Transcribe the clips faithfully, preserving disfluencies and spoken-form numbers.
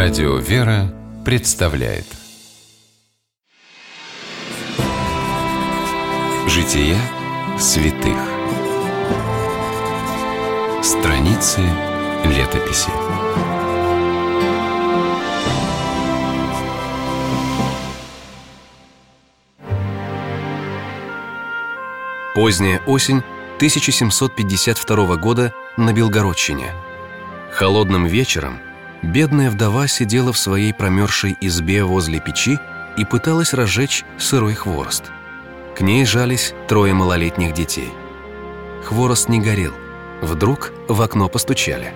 Радио «Вера» представляет Жития святых. Страницы летописи. Поздняя осень тысяча семьсот пятьдесят второго года на Белгородчине. Холодным вечером бедная вдова сидела в своей промерзшей избе возле печи и пыталась разжечь сырой хворост. К ней жались трое малолетних детей. Хворост не горел. Вдруг в окно постучали.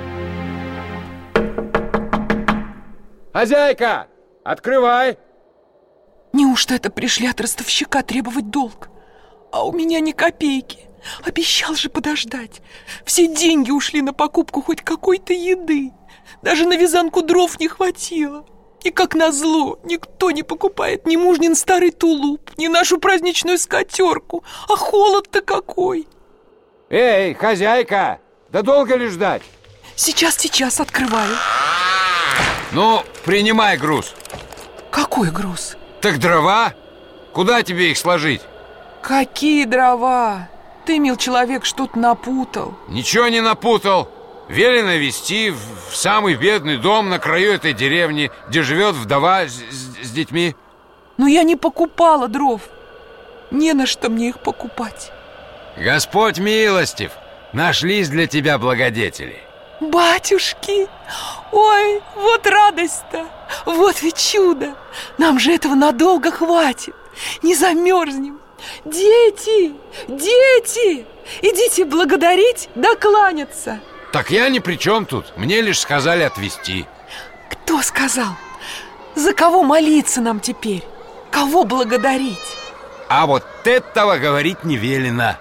«Хозяйка, открывай!» Неужто это пришли от ростовщика требовать долг? А у меня ни копейки. Обещал же подождать. Все деньги ушли на покупку хоть какой-то еды. Даже на вязанку дров не хватило. И как назло, никто не покупает ни мужнин старый тулуп, ни нашу праздничную скатерку. А холод-то какой! Эй, хозяйка, да долго ли ждать? Сейчас, сейчас открываю. Ну, принимай груз. Какой груз? Так дрова? Куда тебе их сложить? Какие дрова? Ты, мил человек, что-то напутал. Ничего не напутал. Велено везти в самый бедный дом на краю этой деревни, где живет вдова с, с, с детьми. Но я не покупала дров. Не на что мне их покупать. Господь милостив, нашлись для тебя благодетели. Батюшки, ой, вот радость-то, вот ведь чудо. Нам же этого надолго хватит, не замерзнем. Дети, дети, идите благодарить да кланяться. Так я ни при чем тут, мне лишь сказали отвезти. Кто сказал? За кого молиться нам теперь? Кого благодарить? А вот этого говорить не велено.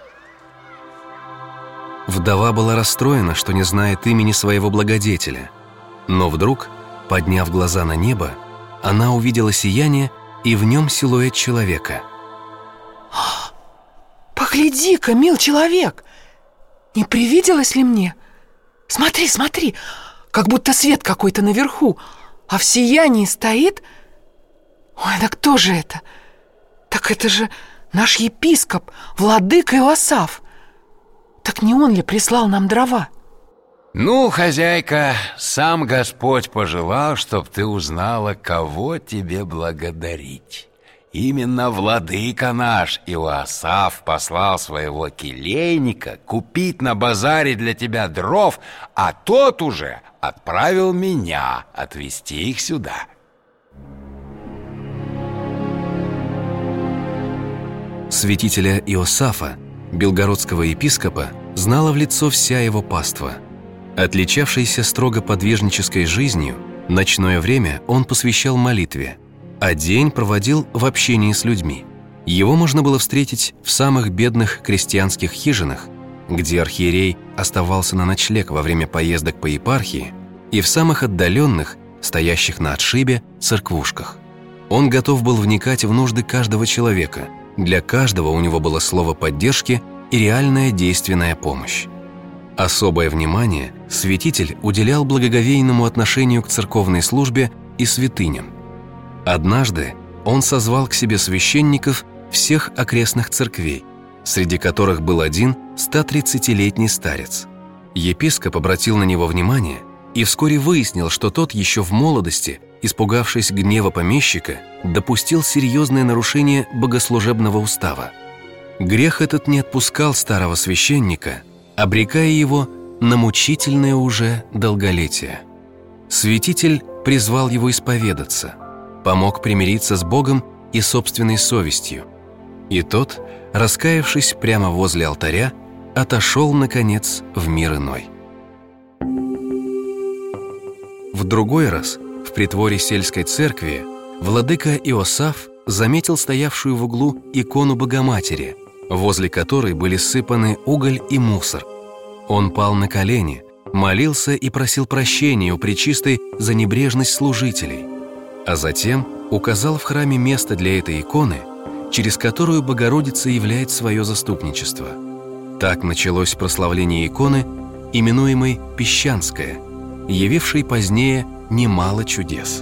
Вдова была расстроена, что не знает имени своего благодетеля. Но вдруг, подняв глаза на небо, она увидела сияние и в нем силуэт человека. Погляди-ка, мил человек, не привиделось ли мне? Смотри, смотри, как будто свет какой-то наверху, а в сиянии стоит... Ой, да кто же это? Так это же наш епископ, владыка Иосаф. Так не он ли прислал нам дрова? Ну, хозяйка, сам Господь пожелал, чтоб ты узнала, кого тебе благодарить. Именно владыка наш Иосаф послал своего келейника купить на базаре для тебя дров, а тот уже отправил меня отвезти их сюда. Святителя Иосафа, белгородского епископа, знала в лицо вся его паства. Отличавшийся строго подвижнической жизнью, ночное время он посвящал молитве, а день проводил в общении с людьми. Его можно было встретить в самых бедных крестьянских хижинах, где архиерей оставался на ночлег во время поездок по епархии, и в самых отдаленных, стоящих на отшибе, церквушках. Он готов был вникать в нужды каждого человека. Для каждого у него было слово поддержки и реальная действенная помощь. Особое внимание святитель уделял благоговейному отношению к церковной службе и святыням. Однажды он созвал к себе священников всех окрестных церквей, среди которых был один стотридцатилетний старец. Епископ обратил на него внимание и вскоре выяснил, что тот еще в молодости, испугавшись гнева помещика, допустил серьезное нарушение богослужебного устава. Грех этот не отпускал старого священника, обрекая его на мучительное уже долголетие. Святитель призвал его исповедаться, помог примириться с Богом и собственной совестью. И тот, раскаявшись прямо возле алтаря, отошел, наконец, в мир иной. В другой раз, в притворе сельской церкви, владыка Иосаф заметил стоявшую в углу икону Богоматери, возле которой были сыпаны уголь и мусор. Он пал на колени, молился и просил прощения у Пречистой за небрежность служителей, а затем указал в храме место для этой иконы, через которую Богородица являет свое заступничество. Так началось прославление иконы, именуемой Песчанская, явившей позднее немало чудес.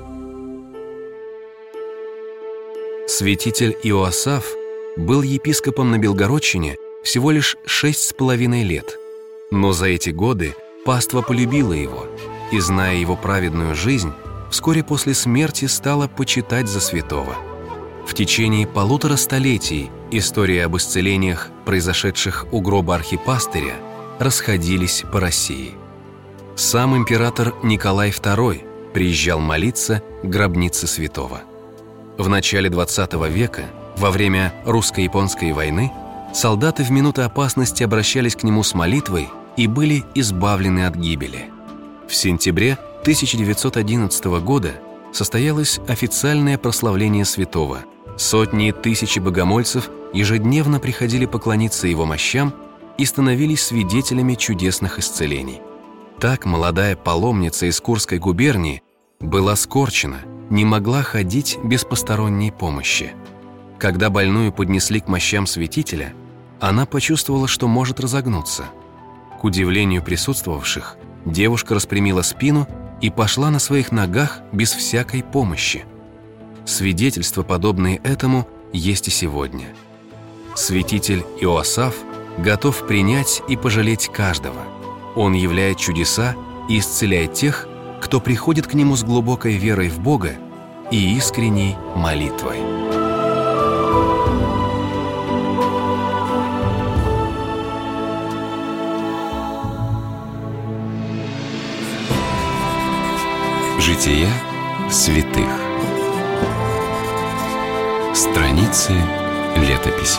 Святитель Иоасаф был епископом на Белгородчине всего лишь шесть с половиной лет, но за эти годы паства полюбила его и, зная его праведную жизнь, вскоре после смерти стала почитать за святого. В течение полутора столетий истории об исцелениях, произошедших у гроба архипастыря, расходились по России. Сам император Николай второй приезжал молиться к гробнице святого. В начале двадцатого века, во время русско-японской войны, солдаты в минуты опасности обращались к нему с молитвой и были избавлены от гибели. В сентябре тысяча девятьсот одиннадцатого года состоялось официальное прославление святого. Сотни и тысячи богомольцев ежедневно приходили поклониться его мощам и становились свидетелями чудесных исцелений. Так молодая паломница из Курской губернии была скорчена, не могла ходить без посторонней помощи. Когда больную поднесли к мощам святителя, она почувствовала, что может разогнуться. К удивлению присутствовавших, девушка распрямила спину и пошла на своих ногах без всякой помощи. Свидетельства, подобные этому, есть и сегодня. Святитель Иоасаф готов принять и пожалеть каждого. Он являет чудеса и исцеляет тех, кто приходит к нему с глубокой верой в Бога и искренней молитвой. Жития святых. Страницы летописи.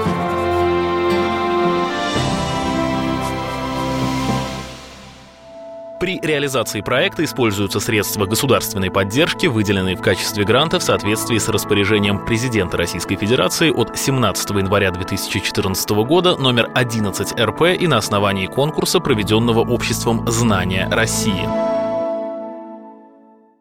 При реализации проекта используются средства государственной поддержки, выделенные в качестве гранта в соответствии с распоряжением президента Российской Федерации от семнадцатого января две тысячи четырнадцатого года номер одиннадцать эр пэ и на основании конкурса, проведенного обществом «Знания России».